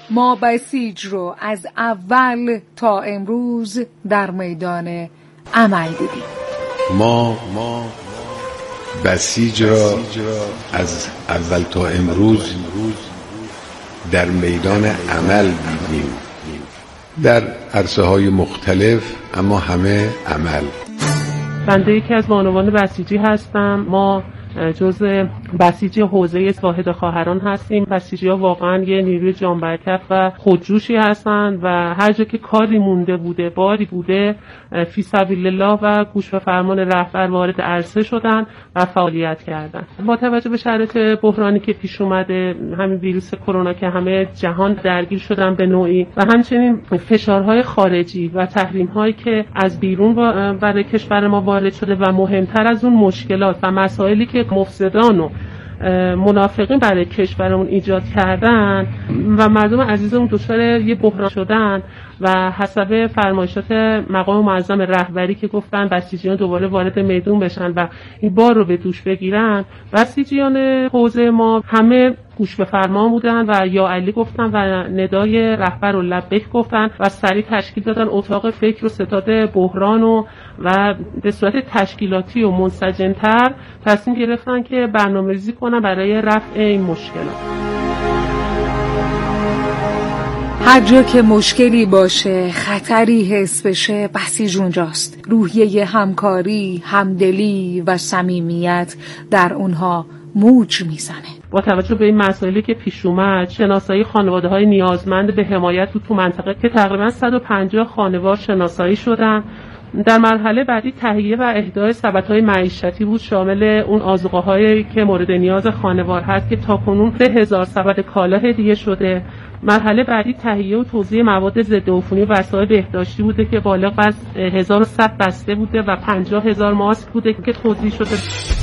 ما بسیج رو از اول تا امروز در میدان عمل دیدیم. ما بسیج را از اول تا امروز در میدان عمل دیدیم، در عرصه‌های مختلف، اما همه عمل. بنده یکی از بانوان بسیجی هستم. ما جزء بسیجی حوزه واحد خواهران هستیم. بسیجی‌ها واقعا یه نیروی جانبرکف و خودجوشی هستند و هر جا که کاری مونده بوده، باری بوده، فی سبیل الله و گوش به فرمان رهبر وارد عرصه شدن و فعالیت کردن. با توجه به شرایط بحرانی که پیش اومده، همین ویروس کرونا که همه جهان درگیر شدن به نوعی و همچنین فشارهای خارجی و تحریم‌هایی که از بیرون برای کشور ما وارد شده و مهمتر از اون مشکلات و مسائلی که مفسدان و منافقین برای کشورمون ایجاد کردن و مردم عزیزمون دچار یه بحران شدن و حسب فرمایشات مقام معظم رهبری که گفتن بسیجیان دوباره وارد میدون بشن و این بار رو به دوش بگیرن، بسیجیان حوزه ما همه گوش به فرمان بودن و یا علی گفتن و ندای رهبر رو لبیک گفتن و سریع تشکیل دادن اتاق فکر و ستاد بحران و به صورت تشکیلاتی و منسجم‌تر تصمیم گرفتن که برنامه‌ریزی کنن برای رفع این مشکلات. هر جا که مشکلی باشه، خطری حس بشه، بسیج اونجاست. روحیه همکاری، همدلی و صمیمیت در اونها موج میزنه. با توجه به این مسائلی که پیش اومد، شناسایی خانواده‌های نیازمند به حمایت تو منطقه که تقریبا 150 خانوار شناسایی شدن. در مرحله بعدی تهیه و اهدای سبدهای معیشتی بود، شامل اون آذوقه‌هایی که مورد نیاز خانوار هست که تاکنون 3000 سبد کالا هدیه شده. مرحله بعدی تهیه و توزیع مواد ضد عفونی و وسایل بهداشتی بوده که بالغ بر 1100 بسته بوده و 50000 ماسک بوده که توزیع شده.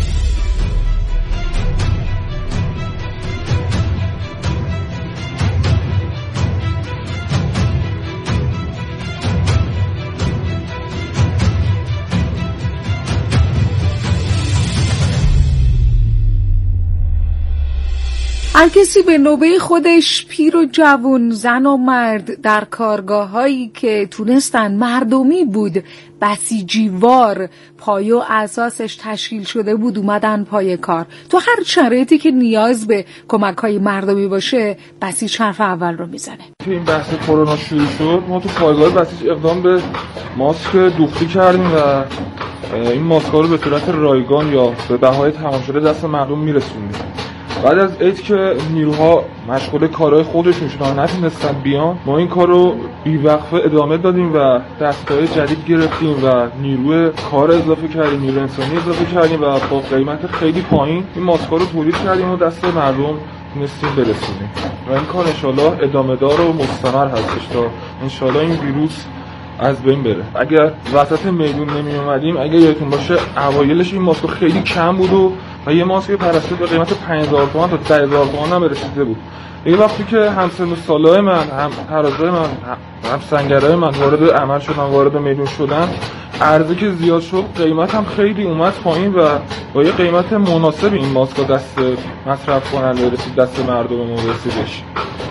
هر کسی به نوبه خودش، پیر و جوان، زن و مرد، در کارگاه‌هایی که تونستن مردمی بود، بسیجیوار، پایه و اساسش تشکیل شده بود، اومدن پای کار. تو هر شرایطی که نیاز به کمک‌های مردمی باشه، بسیج حرف اول رو میزنه. تو این بحث کرونا شروع شد، ما تو پایگاه بسیج اقدام به ماسک دوختی کردیم و این ماسک‌ها رو به صورت رایگان یا به بهای تمام شده دست مردم میرسوندیم. بعد از عید که نیروها مشغول کارهای خودشون شدن نتونستن بیان، ما این کار رو بیوقفه ادامه دادیم و دستگاه جدید گرفتیم و نیروی کار اضافه کردیم، نیروی انسانی اضافه کردیم و با قیمت خیلی پایین این ماسک‌ها رو تولید کردیم و دست مردم تونستیم برسونیم و این کار انشالله ادامه دار و مستمر هستش تا انشالله این ویروس از بین بره. اگر وسط میدون نمی اومدیم، اگر یادتون باشه اوایلش این ماسک خیلی کم بود و یه ماسک پرستو به قیمت 5000 تومان تا 10000 تومان هم رسیده بود. این وقتی که همسن سالای من، هم ترازای من، هم سنگرای من وارد عمل شدن، وارد میدون شدن، عرضه که زیاد شد، قیمت هم خیلی اومد پایین و با یه قیمت مناسب این ماسک دست مصرف کننده رسید، دست مردم رسیدش.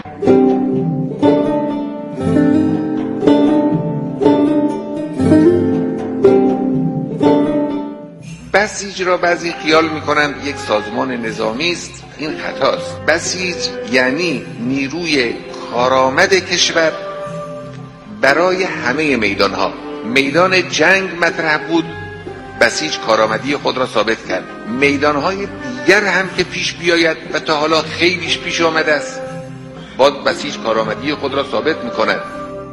بسیج را بعضی خیال میکنند یک سازمان نظامی است. این خطاست. بسیج یعنی نیروی کارآمد کشور برای همه میدانها. میدان جنگ مطرح بود، بسیج کارآمدی خود را ثابت کرد. میدانهای دیگر هم که پیش بیاید و تا حالا خیلیش پیش آمده است، باز بسیج کارآمدی خود را ثابت میکند.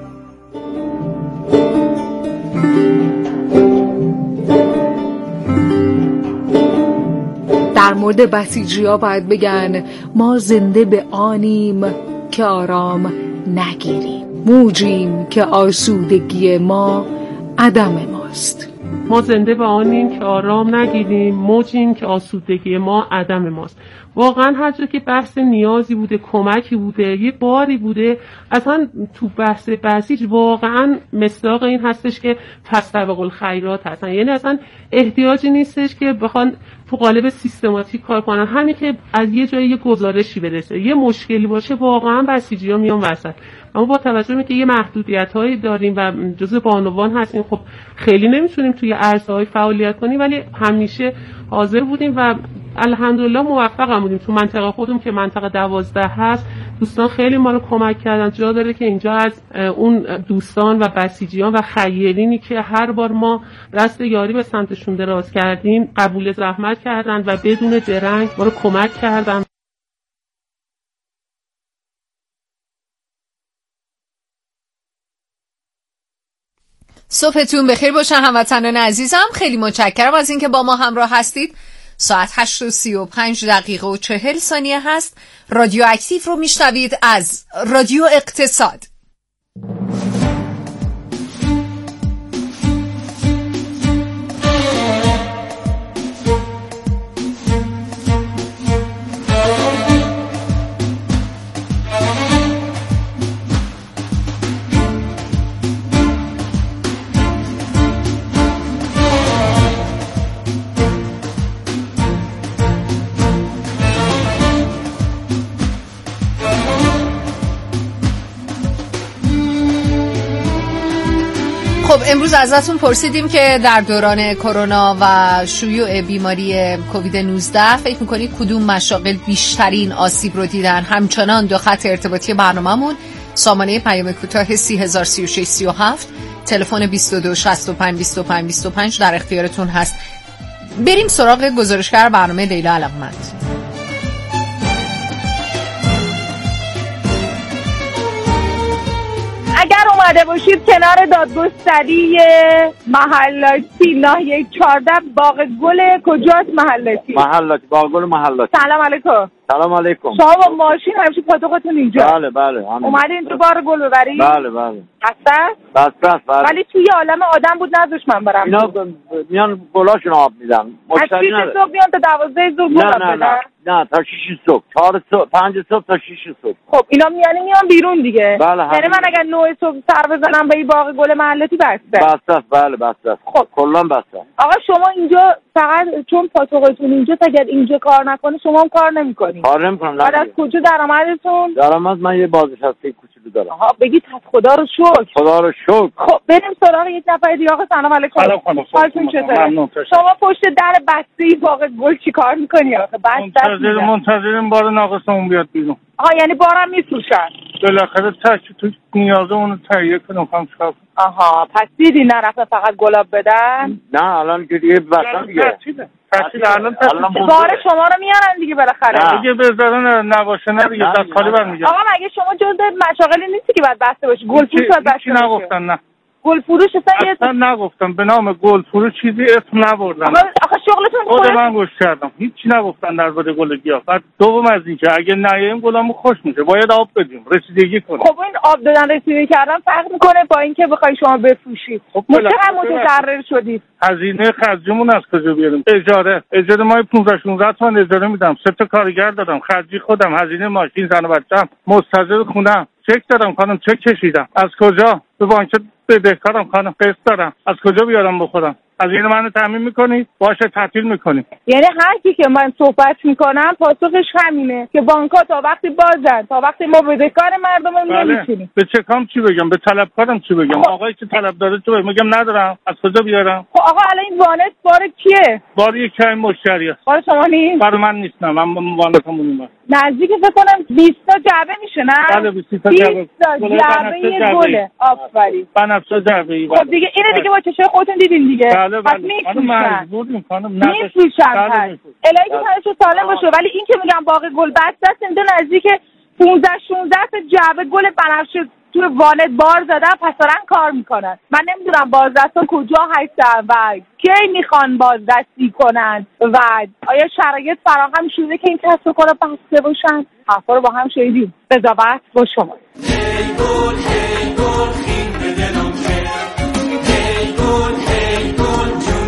در مورد بسیجی‌ها باید بگن ما زنده به آنیم که آرام نگیریم، موجیم که آسودگی ما عدم ماست. ما زنده به آنیم که آرام نگیریم، موجیم که آسودگی ما عدم ماست. واقعا هر جا که بحث نیازی بوده، کمکی بوده، یه باری بوده، اصلا تو بحث بسیج واقعا مصداق این هستش که فاستبقوا الخیرات هستن. یعنی اصلا احتیاجی نیستش که بخوان تو قالب سیستماتیک کار کنن. همین که از یه جایی یه گزارشی برسه، یه مشکلی باشه، واقعا بسیجی‌ها میان وسط. اما با توجه به که یه محدودیت‌هایی داریم و جزء بانوان هستیم، خب خیلی نمیتونیم توی عرصه‌های فعالیت کنیم، ولی همیشه حاضر بودیم و الحمدلله موفق بودیم. تو منطقه خودم که منطقه 12 هست، دوستان خیلی ما رو کمک کردن. جا داره که اینجا از اون دوستان و بسیجیان و خیرینی که هر بار ما دست یاری به سمتشون دراز کردیم قبول زحمت کردن و بدون درنگ ما رو کمک کردن. صبحتون بخیر باشه هموطنان عزیزم. خیلی متشکرم از اینکه با ما همراه هستید. ساعت 8:35 هست. رادیو اکتیو رو میشنوید از رادیو اقتصاد. خب امروز ازتون پرسیدیم که در دوران کرونا و شیوع بیماری کووید 19 فکر میکنید کدوم مشاغل بیشترین آسیب رو دیدن؟ همچنان دو خط ارتباطی برنامه‌مون سامانه پیام کوتاه 303637 تلفن 22652525 در اختیارتون هست. بریم سراغ گزارشگر برنامه لیلا علاقمند. اگر اومده باشید کنار دادگستری محلاتی ناحیه 14 باغ گل کجاست؟ محلاتی باغ گل محلاتی. سلام علیکم. سلام علیکم. شما با ماشین همیشه پاتوقتون اینجا؟ بله بله. اومدین تو بار گل ببرید؟ بله بله. بسته؟ بله. ولی توی عالم آدم بود نذاش من برم. اینا میان گلاشون آب میدن. مشتری نداره. از 6 صبح میان تا 12 صبح گل بدن؟ نه تا 6 صبح. 4 صبح 5 صبح تا 6 صبح. خب اینا میان بیرون دیگه. بله. یعنی من اگر 9 صبح سر بزنم به این باغ گل محلاتی بسته. بله بسته. خب کلا بسته. آقا شما اینجا فقط چون پاتوقتون اینجا اگر اینجا کار نکنه شما هم کار نمی‌کنید. کار نمی‌کنم. بعد از کجا درآمدتون؟ درآمد من یه بازنشسته کوچولو دارم. آها بگید خدا رو شکر. خدا رو شکر. خب بریم سراغ یک نفر دیگه. آقا سلام علیکم. حالتون چطوره؟ شما پشت در بسته‌ای باغ گل چیکار می‌کنی آخه؟ منتظریم بار ناقصمون بیاد بیرون. آها یعنی بارم میفروشن. بالاخره تو نیازمون رو تهیه کنم خام شب. آها پس دیدی نرفته فقط گلاب بدن؟ نه الان که دیگه بسن دیگه. الان بار شما رو میارن دیگه بالاخره. دیگه بذارن نباشه نه دیگه دست خالی برمیگردن. آقا مگه شما جزء مشاغلی نیستی که باید بسته باشی؟ گل فروش باید بسته باشی. نگفتن نه. گل فروش اصلا نگفتم به نام گل فروش چیزی اسم نبردن. آخه شغلتون خود من گوش کردم هیچ نگفتن درباره گل گیاه. بعد دوم از این که اگه نیاییم گلامون خوش میشه باید آب بدیم رسیدگی کنیم. خب این آب دادن رسیدگی کردن فرق میکنه با اینکه بخوای شما بفروشید. خب چقدر متضرر شدید؟ هزینه خرجمون از کجا بیاریم؟ اجاره ما 15-16 تومن اجاره میدم. 3 تا کارگر دادم، خرجی خودم، هزینه ماشین، زن و بچه‌م، مستاجر خونم، چک دادم خانم، چک کشیدم. از کجا؟ به بانک بدهکارم خانم، قسط دارم. از کجا بیارم بخورم؟ از این منو تامین میکنید؟ باشه تعطیل میکنید. یعنی هر کی که من صحبت میکنم پاسخش همینه که بانک‌ها تا وقتی بازن، تا وقتی ما بدهکار مردم نمیشیم. به چکام چی بگم؟ به طلبکارم چی بگم؟ آقایی که طلب داره چی بگم؟ میگم ندارم. از کجا بیارم؟ خب آقا الان این وانت بار کیه؟ بار یک مشتری است. بار شما نیست؟ بار من نیست. نه من وانتمون نزدیک فکر کنم 20 تا جعبه میشه نه؟ بله 20 تا جعبه. 20 تا جعبه گله. آفرین. بنفشه جعبه. خب دیگه اینو دیگه با چشم خودتون دیدین دیگه. بله مجبوریم خانم میفروشن. الهی که تنشو سالم باشه. ولی این که میگم باغ گل بسته است اینجا نزدیک 15-16 تا جعبه گل بنفشه تو وانت بار زدن پس دارن کار میکنن. من نمیدونم بازدستا کجا هستن و کی میخوان بازدستی کنن و آیا شرایط فراهم شده که این کسب و کارا بسته باشن؟ حرفا رو با هم شنیدیم. قضاوت با شما. ای گل خیل به دلم خیل. ای گل جون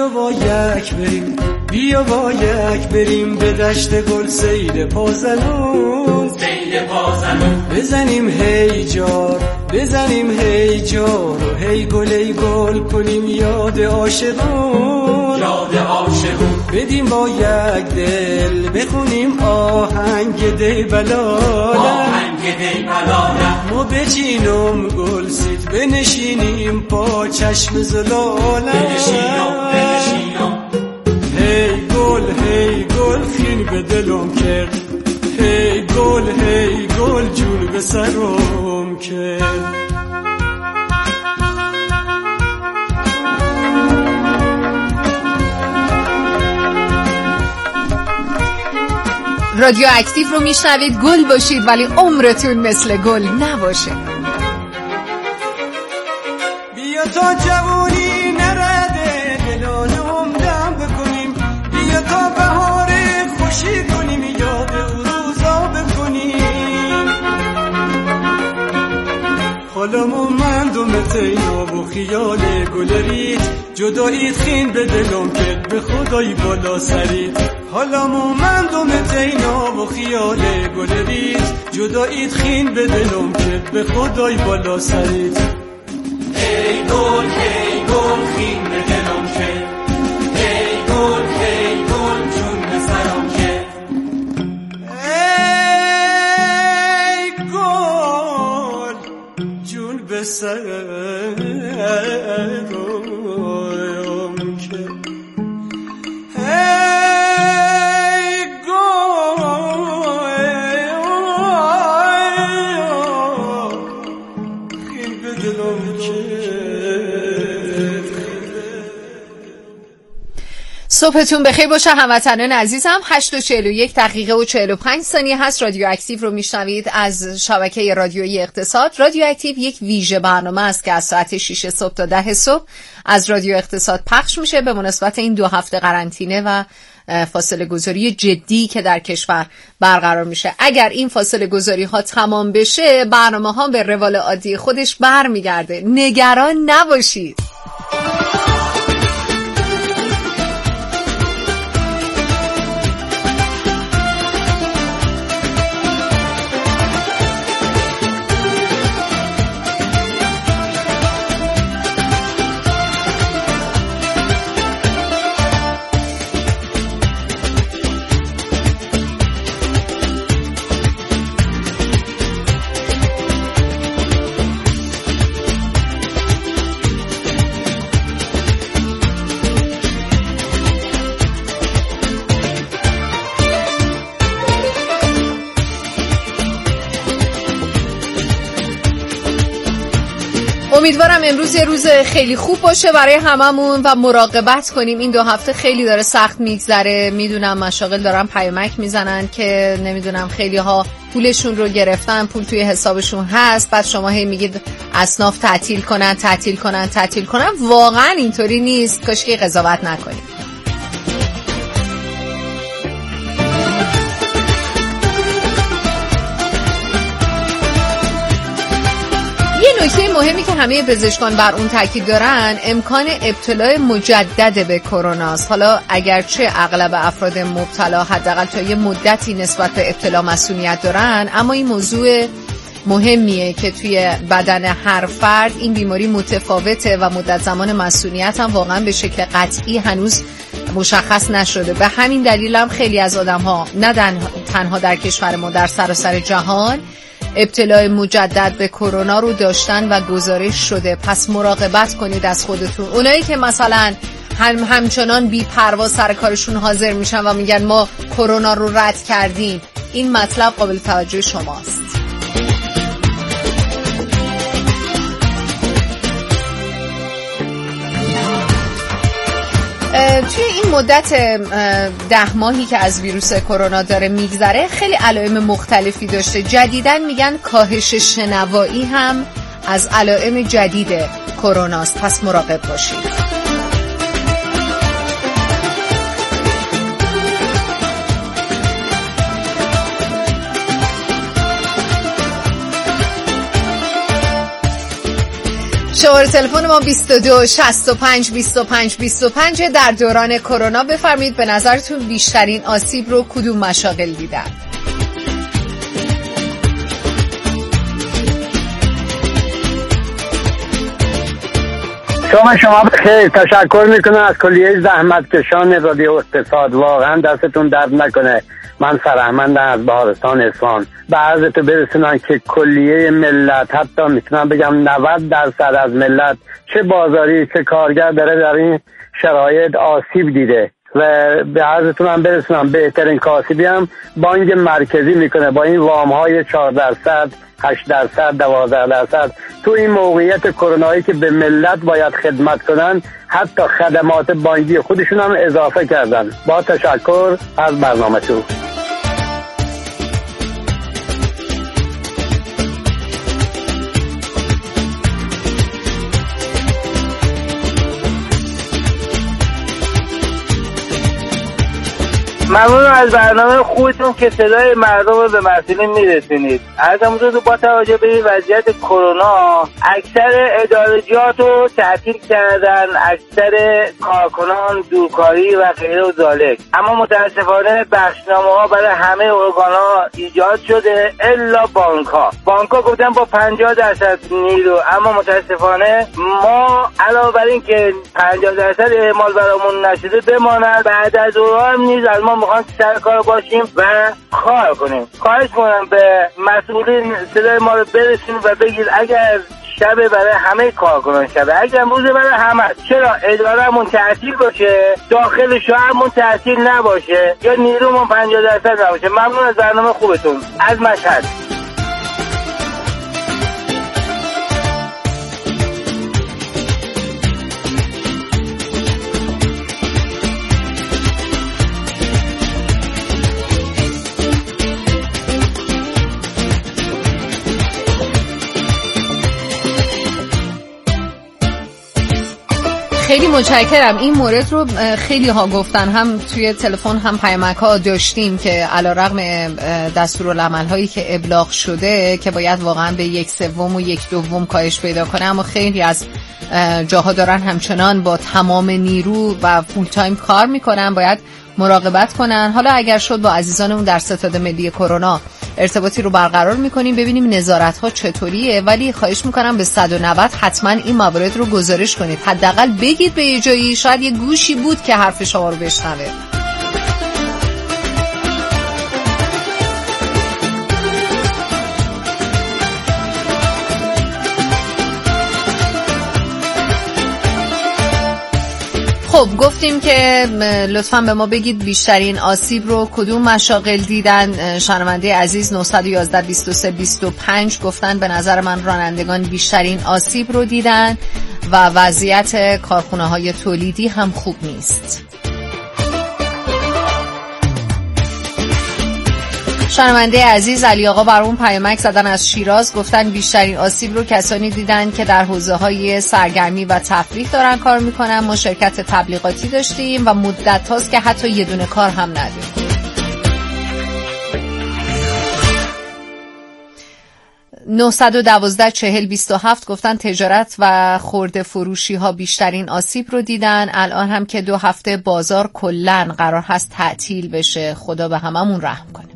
بیا با یک بریم، بیا با یک بریم به دشت گل سید پازنون، بزنیم هی جار، بزنیم هی جار و هی گل ای گل کنیم یاد عاشقون، یاد عاشقون. بدیم با یک دل بخونیم آهنگ دی بلاله، آهنگ دی بلاله. ما بچینم گل سید بنشینیم پا چشم زلاله، بنشینم هی گل خین به دلم کرد، هی گل جون به سرم کرد. رادیو اکتیو رو میشنوید. گل باشید ولی عمرتون مثل گل نباشه. بیا تا جوونی نرده دلانم دم بکنیم، بیا تا بهار خوشی کنیم یاد او روزا بکنیم. حالا مومندم تینا و خیال گل رید، جداییت خین به دلم کرد به خدای بالا سرید. حالا مومندم تینا و خیال گل رید، جداییت خین به دلم کرد به خدای بالا سرید. ای گل خین به دلم کرد، ای گل جون به سرم کرد. ای گل جون به سرم کرد. صبحتون بخیر باشه هموطنان عزیزم. 8:41 هست. رادیو اکتیو رو میشنوید از شبکه رادیویی اقتصاد. رادیو اکتیو یک ویژه برنامه است که از ساعت 6 صبح تا 10 صبح از رادیو اقتصاد پخش میشه به مناسبت این 2 هفته قرنطینه و فاصله گذاری جدی که در کشور برقرار میشه. اگر این فاصله گذاری ها تمام بشه برنامه ها به روال عادی خودش برمیگرده. نگران نباشید. امیدوارم امروز یه روز خیلی خوب باشه برای هممون و مراقبت کنیم. این 2 هفته خیلی داره سخت میگذره. میدونم مشاغل دارن پیامک میزنن که نمیدونم خیلی ها پولشون رو گرفتن، پول توی حسابشون هست، بعد شما هی میگید اصناف تعطیل کنن. واقعا اینطوری نیست. کاش که قضاوت نکنیم. نکته مهمی که همه پزشکان بر اون تاکید دارن امکان ابتلا مجدد به کرونا است. حالا اگرچه اغلب افراد مبتلا حداقل تا یه مدتی نسبت به ابتلا مسئولیت دارن، اما این موضوع مهمیه که توی بدن هر فرد این بیماری متفاوته و مدت زمان مسئولیت هم واقعا به شکل قطعی هنوز مشخص نشده. به همین دلیل هم خیلی از آدم‌ها نه تنها در کشور ما، در سراسر جهان ابتلا مجدد به کرونا رو داشتن و گزارش شده. پس مراقبت کنید از خودتون. اونایی که مثلا همچنان بی پروا سر کارشون حاضر میشن و میگن ما کرونا رو رد کردیم، این مطلب قابل توجه شماست. توی این مدت 10 ماهی که از ویروس کرونا داره میگذره خیلی علائم مختلفی داشته. جدیداً میگن کاهش شنوایی هم از علائم جدید کروناست. پس مراقب باشید. شماره تلفن ما 22 65 25 25. در دوران کرونا بفرمایید به نظرتون بیشترین آسیب رو کدوم مشاغل دیدن؟ شما بخیر. تشکر میکنم از کلیه زحمتکشان رادیو اقتصاد. واقعا دستتون درد نکنه. من سرهمندم از بهارستان اصفهان. به عرضتو برسونم که کلیه ملت، حتی میتونم بگم 90% از ملت، چه بازاری چه کارگر داره در این شرایط آسیب دیده. و به عرضتون هم برسونم بهترین کاسبی هم بانک مرکزی میکنه با این وام‌های 4%، 8%، 12%. تو این موقعیت کرونایی که به ملت باید خدمت کنن، حتی خدمات بانکی خودشون هم اضافه کردن. با تشکر از برنامه‌تون. ممنون از برنامه خوبتون که صدای مردم رو به مسئولین میرسونید. از همونطور با توجه به این وضعیت کرونا، اکثر ادارجات رو تعطیل کردن، اکثر کارکنان دورکاری و غیره و ذالک. اما متاسفانه بخشنامه ها برای همه ارگان ها ایجاد شده الا بانک ها گفتن با 50% نیرو، اما متاسفانه ما علاوه بر این که 50% اعمال برامون نشده بماند، بعد از اون نیز از ما میخوان سر کار باشیم و کار کنیم. خواهش کنم به مسئولین صدای ما رو برسونید و بگید اگر شب برای همه کارکنان شبه، اگر روز برای همه، چرا اداره‌مون تعطیل باشه، داخل شهرمون تعطیل نباشه، یا نیرومون 50% نباشه. ممنون از برنامه خوبتون. از مشهد. خیلی متشکرم. این مورد رو خیلی ها گفتن، هم توی تلفن هم پیامک ها داشتیم که علیرغم دستورالعمل هایی که ابلاغ شده که باید واقعا به 1/3 و 1/2 کاهش پیدا کنه، اما خیلی از جاها دارن همچنان با تمام نیرو و فول تایم کار میکنن. باید مراقبت کنن. حالا اگر شد با عزیزانمون در ستاد ملی کرونا ارتباطی رو برقرار میکنیم ببینیم نظارت ها چطوریه، ولی خواهش میکنم به 190 حتما این موارد رو گزارش کنید. حداقل بگید به یه جایی، شاید یه گوشی بود که حرف شما رو بشنوه. خب گفتیم که لطفاً به ما بگید بیشترین آسیب رو کدوم مشاغل دیدن. شنونده عزیز 911 23 25 گفتن به نظر من رانندگان بیشترین آسیب رو دیدن و وضعیت کارخونه‌های تولیدی هم خوب نیست. شنونده عزیز علی آقا برامون پیامک زدن از شیراز، گفتن بیشترین آسیب رو کسانی دیدن که در حوزه‌های سرگرمی و تفریح دارن کار میکنن. ما شرکت تبلیغاتی داشتیم و مدت هاست که حتی یه دونه کار هم نداریم. 912 40 27 گفتن تجارت و خرده فروشی ها بیشترین آسیب رو دیدن. الان هم که 2 هفته بازار کلن قرار هست تعطیل بشه. خدا به هممون رحم کنه.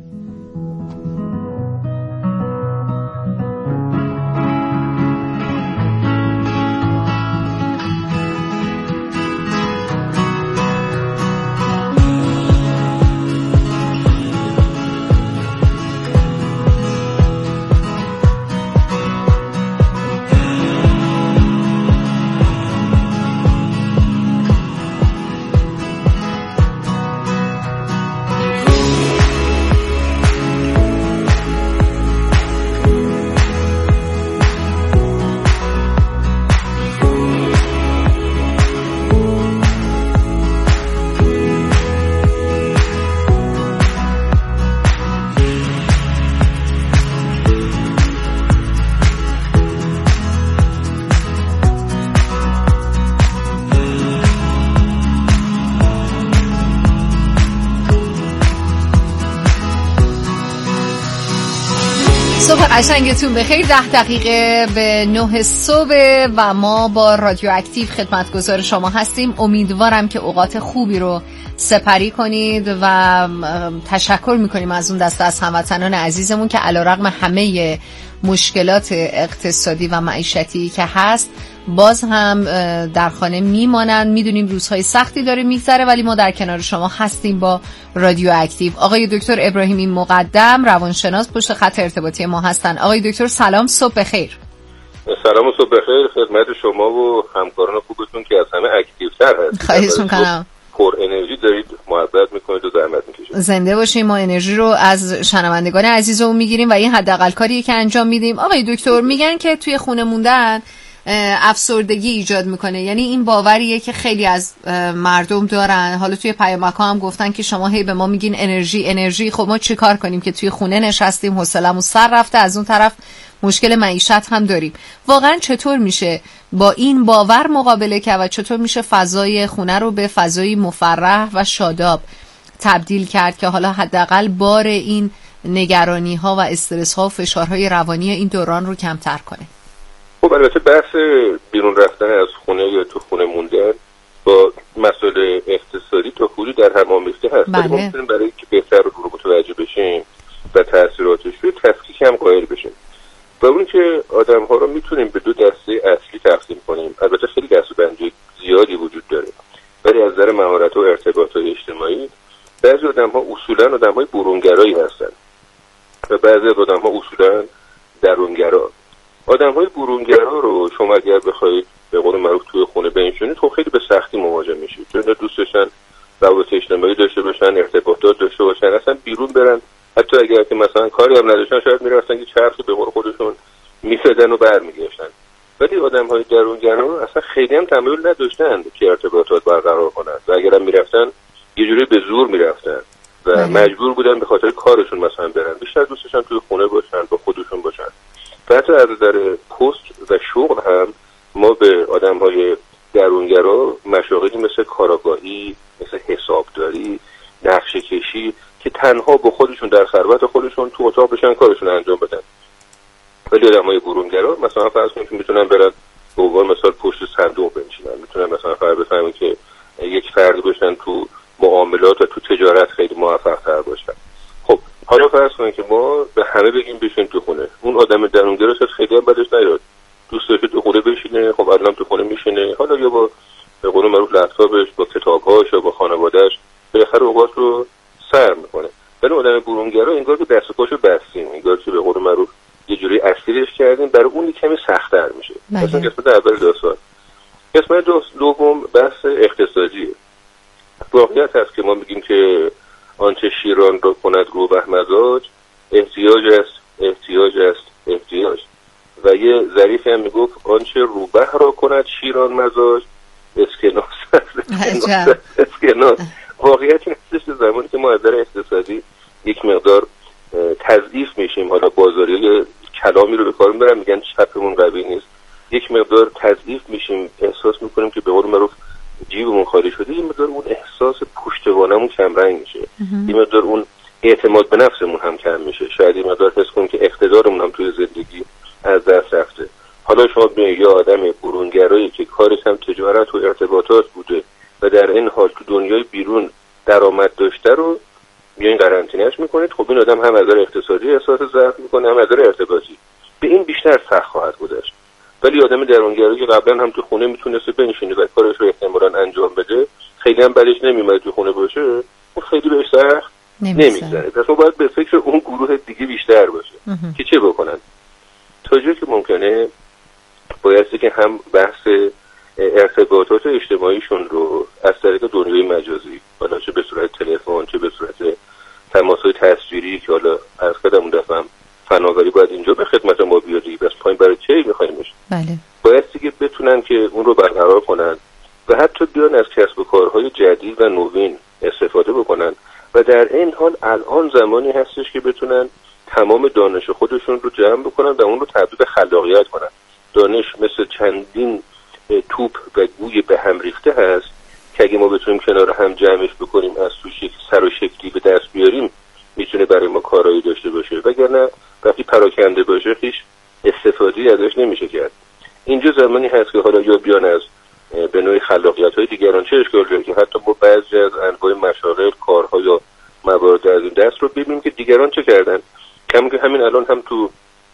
صبح قشنگتون بخیر. 10 دقیقه به 9 صبح و ما با رادیو اکتیو خدمتگزار شما هستیم. امیدوارم که اوقات خوبی رو سپری کنید و تشکر میکنیم از اون دسته از هموطنان عزیزمون که علیرغم همه مشکلات اقتصادی و معیشتی که هست باز هم در خانه میمانند. میدونیم روزهای سختی داره میگذره ولی ما در کنار شما هستیم با رادیو اکتیو. آقای دکتر ابراهیمی مقدم روانشناس پشت خط ارتباطی ما هستن. آقای دکتر سلام، صبح بخیر. سلام و صبح بخیر خدمت شما و همکاران خوبتون که از همه اکتیوتر هستید. خواهش میکنم. پر انرژی دارید، محبت میکنید و زحمت میکشید. زنده باشیم. ما انرژی رو از شنوندگان عزیزمون میگیریم و این حداقل کاریه که انجام میدیم. آقای دکتر میگن که توی خونه موندن افسردگی ایجاد میکنه، یعنی این باوریه که خیلی از مردم دارن. حالا توی پیامک‌ها هم گفتن که شما هی به ما میگین انرژی. خب ما چیکار کنیم که توی خونه نشستیم حوصله‌مون سر رفته، از اون طرف مشکل معیشت هم داریم. واقعا چطور میشه با این باور مقابله کرد و چطور میشه فضای خونه رو به فضایی مفرح و شاداب تبدیل کرد که حالا حداقل بار این نگرانی ها و استرس ها و فشارهای روانی این دوران رو کمتر کنه؟ خب البته بحث بیرون رفتن از خونه یا تو خونه موندن با مسائل اقتصادی تا حدودی در هم آمیخته هست. بله. ما میتونیم برای اینکه بهتر رو متوجه بشیم و تاثیراتش رو تفکیک هم قائل بشیم. و اون که آدم ها رو میتونیم به دو دسته اصلی تقسیم کنیم. البته خیلی دسته‌بندی زیادی وجود داره ولی از نظر مهارت و ارتباطات اجتماعی بعضی آدم ها اصولا آدم های برونگرایی هستن و بعضی از آدم ها اصولا درونگرا. آدم های برونگرا رو شما اگر بخواید به قول معروف توی خونه بنشونید خب خیلی به سختی مواجه میشید، چون دوست داشتن روابط اجتماعی داشته باشن، ارتباطات داشته باشن، اصلا بیرون برن، حتی اگر که مثلا کاری هم نداشتن شاید میرفتن که چرخی به قول خودشون میفدن و برمیگشتن. ولی آدم های درونگرا اصلا خیلی هم تمایل نداشتن که ارتباطات برقرار کنند و اگر هم میرفتن یه جوری به زور میرفتن و مجبور بودن به خاطر کارشون مثلا برن. بیشتر دوست داشتن توی خونه باشن، با خودشون باشن. و حتی از نظر پست و شغل هم ما به آدم‌های درونگرا مشاغلی مثل کاراگاهی، مثل حسابداری، نقشه کشی که تنها با خودشون در خلوت خودشون تو اتاق بشن کارشون انجام بدن. ولی آدم‌های برونگرا مثلا فرض کنید که میتونن برن به عنوان مثال پشت صندوق بنشینن، میتونن مثلا فرض بفهمن که یک فرد باشن تو معاملات و تو تجارت خیلی موفق‌تر باشن. خب حالا فرض کنید که ما به همه بگیم بشین تو خونه. اون آدم درونگرا شاید خیلی هم بدش نیاد، دوست داره تو خونه بشینه. خب الان تو خونه میشینه، حالا یا با به قول معروف لپتاپش، با کتاب‌هاش یا با خانواده‌اش بالاخره اوقات رو سر میکنه. ولی آدم برونگرا انگار که دست و پاشو بستیم، انگار که به قول معروف یه جوری اسیرش کردیم، برای اون کمی سخت‌تر میشه. مثلا قسمت اول داستان. قسمت دوم بحث اقتصادیه. واقعیت هست که ما میگیم که آنچه شیران را کند روبه مزاج احتیاج است. و یه ظریفی هم میگفت آنچه روبه را کند شیران مزاج اسکناس. واقعیت این هستش که زمانی که ما از نظر اقتصادی یک مقدار تضعیف میشیم، حالا بازاری کلامی رو به کار میبرن میگن چپمون قوی نیست، یک مقدار تضعیف میشیم، احساس میکنیم که به قول معروف جیبمون خالی شده، یه مقدار اون احساس پشتوانمون کم رنگ میشه، یه مقدار اون اعتماد به نفسمون هم کم میشه، شاید یه مقدار حس کنیم که اقتدارمون هم توی زندگی از دست رفته. حالا شما ببینید یه آدم برونگرایی که کارش هم تجارت و ارتباطات بوده و در این حال تو دنیای بیرون درآمد داشته رو بیاین قرنطینه‌اش میکنید، خب این آدم هم از نظر اقتصادی احساس ضعف میکنه، هم از نظر ارتباطی. به این بیشتر سخت خواهد گذشت. ولی آدم درونگرایی که قبلا هم تو خونه میتونسته بنشینه و کارش رو احتمالاً انجام بده، خیلی هم بعدش نمیاد تو خونه باشه، اون خیلی بهش سخت نمیگذره. پس ما باید به فکر اون گروه دیگه بیشتر باشه که چه بکنن. تا جایی که ممکنه بایستی که هم بحث ارتباطات اجتماعیشون رو از طریق دنیای مجازی، حالا چه به صورت تلفن چه به صورت تماس‌های تصویری که حالا از خودمون دفعه فناوری باید اینجا به خدمت ما بیادی، بس پایین برای چه می‌خوایمش. بله. بایستی که بتونن که اون رو برقرار کنن و حتی بیان از کسب و کارهای جدید و نوین استفاده بکنن و در این حال الان زمانی هستش که بتونن تمام دانش خودشون رو جمع بکنن و اون رو تبدیل به خلاقیت کنن. دانش مثل چندین توپ و گوی به هم ریخته هست که اگه ما بتونیم کنار هم جمعش بکنیم، از توش یک سر و شکلی به دست بیاریم، میتونه برای ما کارایی داشته باشه. وگرنه وقتی پراکنده باشه هیچ استفاده‌ای ازش نمیشه کرد. اینجا زمانی هست که حالا یا بیان از به نوعی خلاقیت‌های دیگران، چه اشکال داره که حتی ما بعضی از انواع مشاغل، کارها یا موارد از این دست رو ببینیم که دیگران چه کردن. کم که همین الان هم تو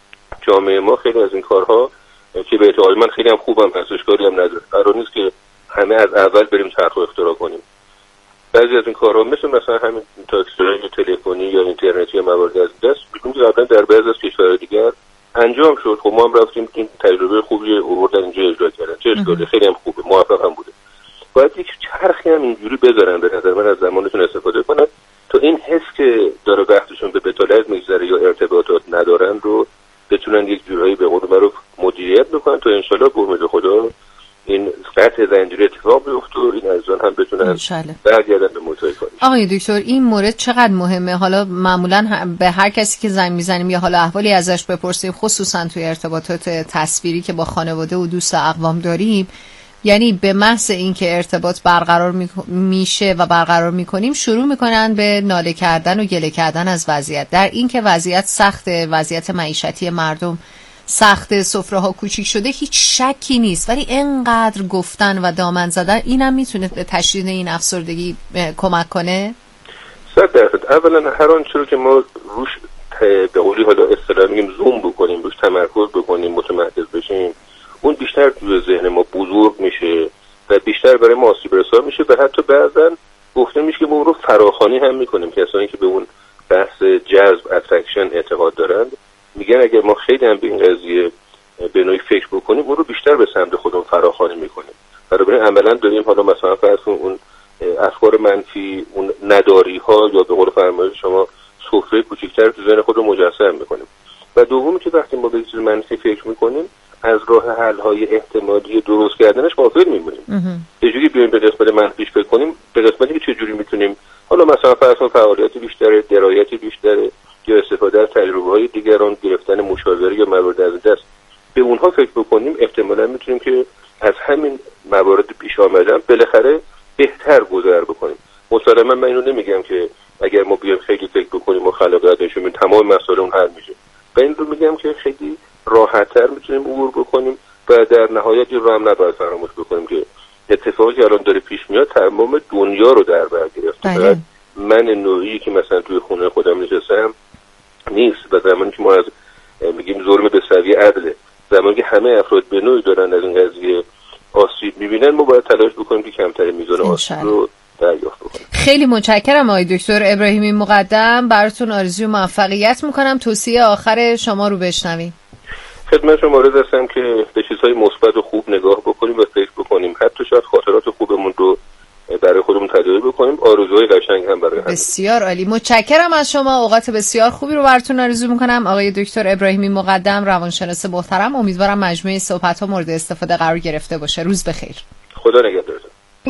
جامعه ما خیلی از این کارها که به اعتقاد من خیلی هم خوبم هست، اشکالی هم نداره. قرار نیست که همه از اول بریم طرح اختراع کنیم. بعضی از این کارها مثلا همین تاکسی‌های تلفنی یا اینترنتی یا موارد از دست می‌بینیم که قبلا در بعضی از کشورهای دیگر انجام شد. خب ما هم رفتیم این تجربه خوبی آوردن اینجا اجرا کردن، چه اشکالی، خیلی هم خوبه، موفق هم بوده. باید یک چرخی هم اینجوری بذارن به نظر من، از زمانشون استفاده کنن تا این حس که داره وقتشون به بتالت میگذره یا ارتباطات ندارن رو بتونن یک جورایی به قول معروف مدیریت بکنن تا انشالله به امید خدا این قطع زنجیره اتفاق بیفته و این عزیزان هم بتونن برگردن به موضوع کاری. آقای دکتر این مورد چقدر مهمه؟ حالا معمولا به هر کسی که زنگ میزنیم یا حالا احوالی ازش بپرسیم، خصوصا توی ارتباطات تصویری که با خانواده و دوست اقوام داریم، یعنی به محض اینکه ارتباط برقرار میشه و برقرار میکنیم شروع میکنن به ناله کردن و گله کردن از وضعیت. در این که وضعیت سخته، وضعیت معیشتی مردم سخت، سفره ها کوچیک شده، هیچ شکی نیست، ولی اینقدر گفتن و دامن زدن اینم میتونه به تشدید این افسردگی کمک کنه. 100%. اولا هر آنچه رو که ما روش به قولی حالا اصطلاحاً میگیم زوم بکنیم، روش تمرکز بکنیم، متمرکز بشیم، اون بیشتر توی ذهن ما بزرگ میشه و بیشتر برای ما آسیب رسا میشه و حتی بعضا گفته میشه که ما رو فراخوانی هم میکنیم. کسانی که به اون بحث جذب، اترکشن اعتقاد دارند میگن اگر ما خیلی هم به این قضیه به نوعی فکر بکنیم اون رو بیشتر به سمت خودمون فراخوانی میکنیم. بنابراین عملا داریم حالا مثلا فرض کن اون افکار منفی، اون نداری ها یا به قول فرمایش شما سفره کوچیک‌تر تو ذهن خودمون مجسم میکنیم. و دومی که وقتی ما به چیز منفی فکر میکنیم از راه حل های احتمالی درست کردنش غافل میمونیم. یه جوری بیایم به قسمت منفیش فکر کنیم، به قسمتی که چه جوری میتونیم حالا مثلا فرض کن فعالیت بیشتر، درایت بیشتر یا استفاده از تجربه‌های دیگران، گرفتن مشاوره یا موارد از دست به اونها فکر بکنیم، احتمالاً میتونیم که از همین موارد پیش آمدن بالاخره بهتر گذر بکنیم. مسلماً من اینو نمیگم که اگر ما بیایم خیلی فکر بکنیم و خلاقیت نشون بدیم تمام مسائل اون حل میشه. و این رو میگم که خیلی راحت‌تر میتونیم عبور بکنیم و در نهایت این رو هم نباید فراموش بکنیم که اتفاقی که الان داره پیش میاد تمام دنیا رو در بر گرفته. من نوعی که مثلا توی خونه خودم نشستم نیست و زمانی که ما از میگیم ظلم به سویه عدله، زمانی که همه افراد به نوعی دارن از این قضیه آسیب میبینن، ما باید تلاش بکنیم که کمتر میزان آسیب رو دریافت بکنیم. خیلی متشکرم آقای دکتر ابراهیمی مقدم، براتون آرزوی موفقیت میکنم. توصیه آخر شما رو بشنویم. خدمت شما عرض هستم که به چیزهای مثبت و خوب نگاه بکنیم و فکر بکنیم، حتی شاید خاطرات خوبمون رو برای خودمون تداعی بکنیم، آرزوهای قشنگ هم برای همین. بسیار عالی، متشکرم از شما. اوقات بسیار خوبی رو براتون آرزو میکنم. آقای دکتر ابراهیمی مقدم، روانشناس محترم، امیدوارم مجموعه صحبت‌ها مورد استفاده قرار گرفته باشه. روز بخیر. خدا نگهدارتون.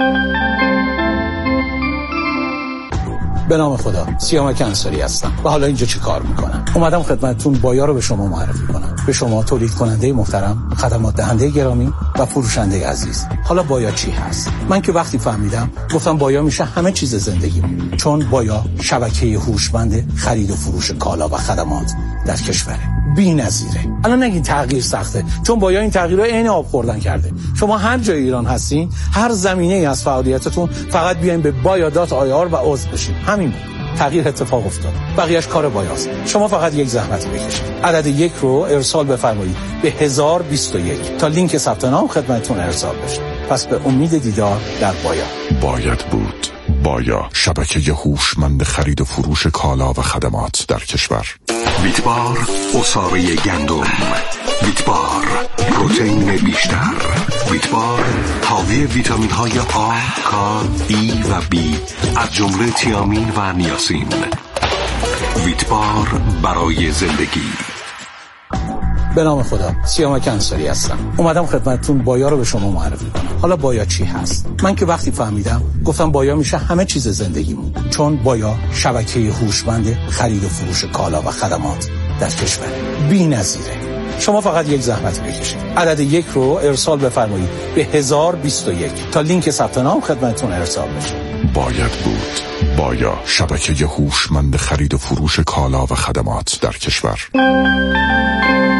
به نام خدا، سیامک انصاری هستم و حالا اینجا چی کار میکنم؟ اومدم خدمتتون بایا رو به شما معرفی کنم، به شما تولید کننده محترم، خدمات دهنده گرامی و فروشنده عزیز. حالا بایا چی هست؟ من که وقتی فهمیدم گفتم بایا میشه همه چیز زندگیم، چون بایا شبکه هوشمند خرید و فروش کالا و خدمات در کشوره. بی‌نظیره. الان نگین تغییر سخته، چون بایا این تغییرها عین آب خوردن کرده. شما هر جای ایران هستین، هر زمینه‌ای از فعالیتتون، فقط بیاین به baya.ir و عضو بشین. همین بود. تغییر اتفاق افتاد. بقیه‌اش کار بایاست. شما فقط یک زحمت بکشید. عدد 1 رو ارسال بفرمایید به 1021 تا لینک ثبت نام خدمتتون ارسال بشه. پس به امید دیدار در بایا. باید بود. بایا، شبکه هوشمند خرید و فروش کالا و خدمات در کشور. ویتبار عصاره گندم، ویتبار پروتئین بیشتر، ویتبار حاوی ویتامین های آ، کا، ای و بی از جمله تیامین و نیاسین. ویتبار برای زندگی. به نام خدا، سیامک انصاری هستم. اومدم خدمتتون بایا رو به شما معرفی کنم. حالا بایا چی هست؟ من که وقتی فهمیدم گفتم بایا میشه همه چیز زندگیمون، چون بایا شبکه هوشمند خرید و فروش کالا و خدمات در کشور. بی‌نظیره. شما فقط یک زحمت بکشید. عدد 1 رو ارسال بفرمایید به 1021 تا لینک ثبت نام خدمتتون ارسال بشه. باید بود. بایا، شبکه هوشمند خرید و فروش کالا و خدمات در کشور.